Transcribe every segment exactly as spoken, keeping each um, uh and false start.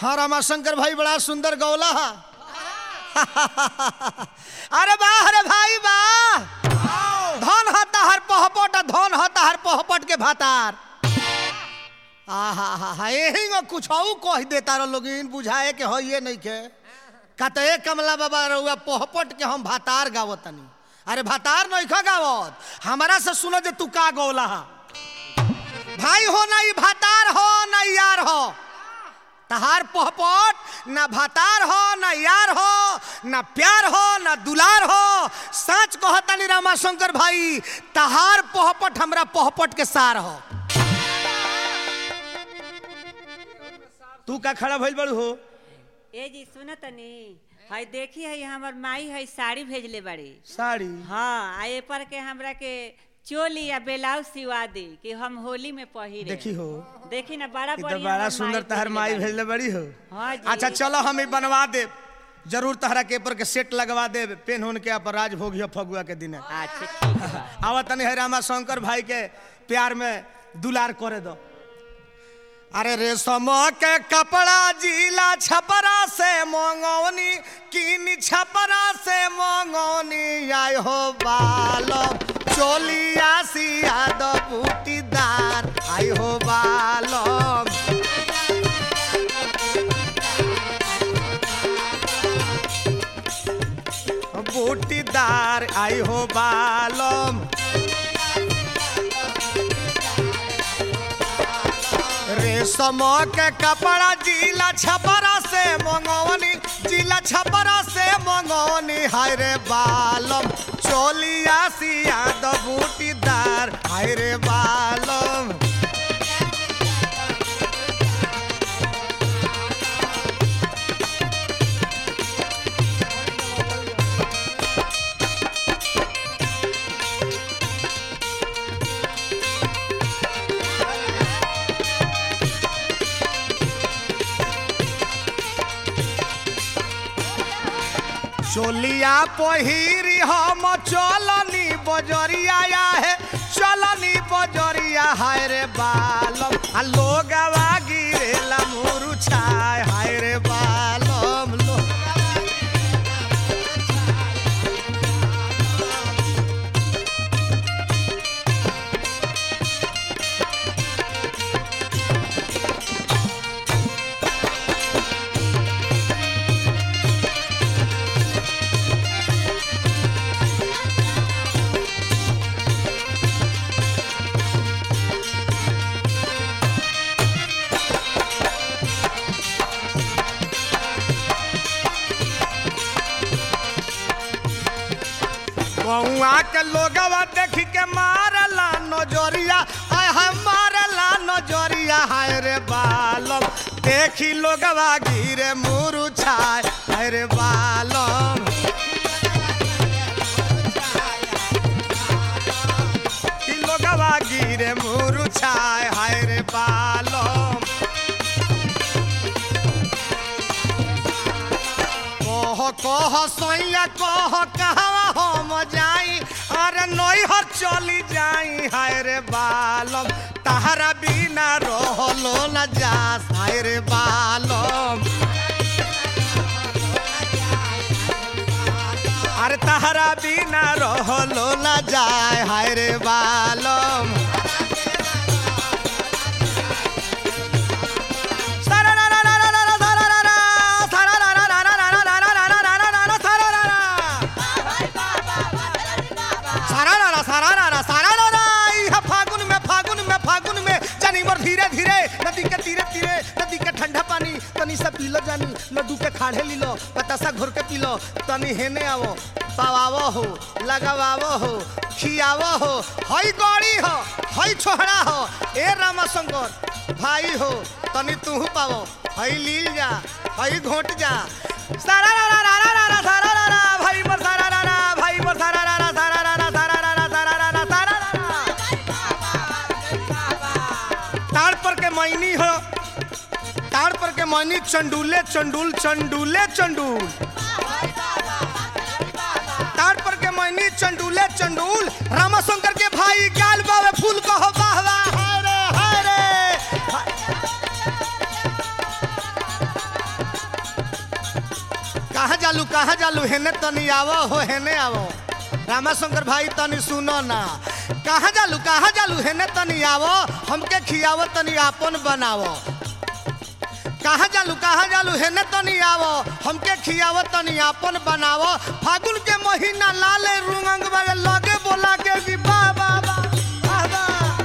हाँ रामाशंकर भाई बड़ा सुंदर गौला है। अरे वाह अरे भाई वाह, धन होता हर पहपट धन होता हर पहपट के भातार। आहा यही में कुछ और कह देता रहो लोग बुझाए के हो ये नहीं के कते कमला बाबा रहुआ पहपट के हम भातार गावतनी। अरे भातार नहीं खा गावत, हमारा से सुनो जे तू का गौला हा। भाई हो ना ये भातार हो ना यार हो, तहार पहपट ना भातार हो ना यार हो ना प्यार हो ना दुलार हो। सच कहतानी रामाशंकर भाई, तहार पहपट हमरा पहपट के सार हो। तू का खड़ा भइल बड़ू हो? ए जी सुन तनी, हाय देखी है हमर माई है साड़ी भेजले बड़ी। साड़ी? हाँ, आए पर के हमरा के चोली या ब्लाउज सिवा दी कि हम होली में पहिरे। देखी हो, देखी ना बड़ा तो बढ़िया बड़ा सुंदर तहर माई भेजले बड़ी हो। हाँ जी। अच्छा चलो हम ही बनवा दे, जरूर तहरा के पर के सेट लगवा दे, पेन होन के पर राज भोग फगुआ के दिन। अच्छा ठीक है। आवा तनी है रामाशंकर भाई के प्यार में दुलार करे दो। अरे रेशम के कपड़ा जिला छपरा से मंगौनी, किन छपरा से मंगौनी। आय हो बालो चोलिया सिया दो बूटीदार, आय हो बालो बूटीदार, आय हो बालम। रेशम के कपड़ा जिला छपरा से मंगौनी, जिला छपरा से मंगौनी। हाय रे बालम चोलिया सिया दो बूटीदार, हाय रे बालम। चोलिया पहिरी हम चलनी बजरिया है, चलनी बजरिया। हाय रे बालम लोगवा गिरेला मुरुछाय, हाय रे बालम लोग। बउआ के लोगवा देख के मारला नजरिया, आय हाय मारला नजरिया। हाय रे बालम देखी लोगवा गिरे मुरुछाय, हाय रे बालम। कि लोगवा गिरे मुरुछाय, हाय रे बालम। कह कह सैया कह कहवा हम जाई, अरे नई हर चली जाई। हाय रे बालम तहरा बिना रहलो न जास, हाय रे बालम। अरे तहरा बिना रहलो न जाए, हाय रे बालम। धीरे धीरे नदी के तीरे तीरे नदी के ठंडा पानी तनी से पी लो जानी, लड्डू के खाड़े ली लो, बतासा घोर के पी लो। तनी हेने आवो पावावो हो, लगावावो हो, खियावो हो। हई गौड़ी हो, हई छोहड़ा हो, ए रामाशंकर भाई हो, तनी तू पावो। हई लील जा, हई घोट जा। सारा रा रा रा रा रा सारा रा रा भाई मोर सारा रा रा भाई मोर सारा रा रा सारा रा रा सारा रा रा सारा रा रा सारा रा रा। ताड़ पर के मैनी हो, ताड़ पर के मैनी चंडूले चंडूल चंडूले चंडूल। ताड़ पर के मैनी चंडूले चंडूल। रामाशंकर के भाई गाल बावे फूल कहो वाह वाह, हाय रे हाय रे। जालू कहाँ जालू हेने तनी आवो हो हेने आवो रामाशंकर भाई तनी सुनो ना कहाँ जालू कहाँ जालू हेने तनी आवो हमके खियावो तनी आपन बनावो कहाँ जालू कहाँ जालू हेने तनी आवो हमके खियावो तनी आपन बनावो फागुन के महीना लाले रुंगंग वाले लगे बोला के कि बा बा बा बा बा।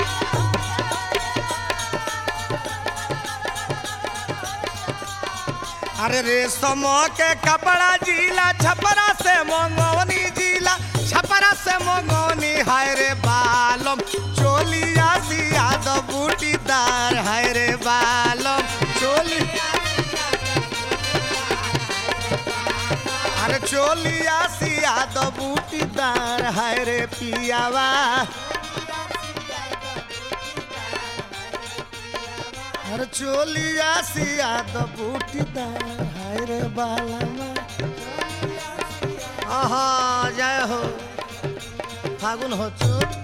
अरे रेशम के कपड़ा जिला छपरा से मंगोनी जिला छपरा से मंगोनी हाय रे बालम चोलिया सिया दो बूटीदार हाय रे बालम चोली अरे चोलिया सिया दो बूटीदार हाय रे पियावा अरे चोलिया सिया दो बूटीदार हाय रे बालमा। आहा जय हो फागुन हो चोट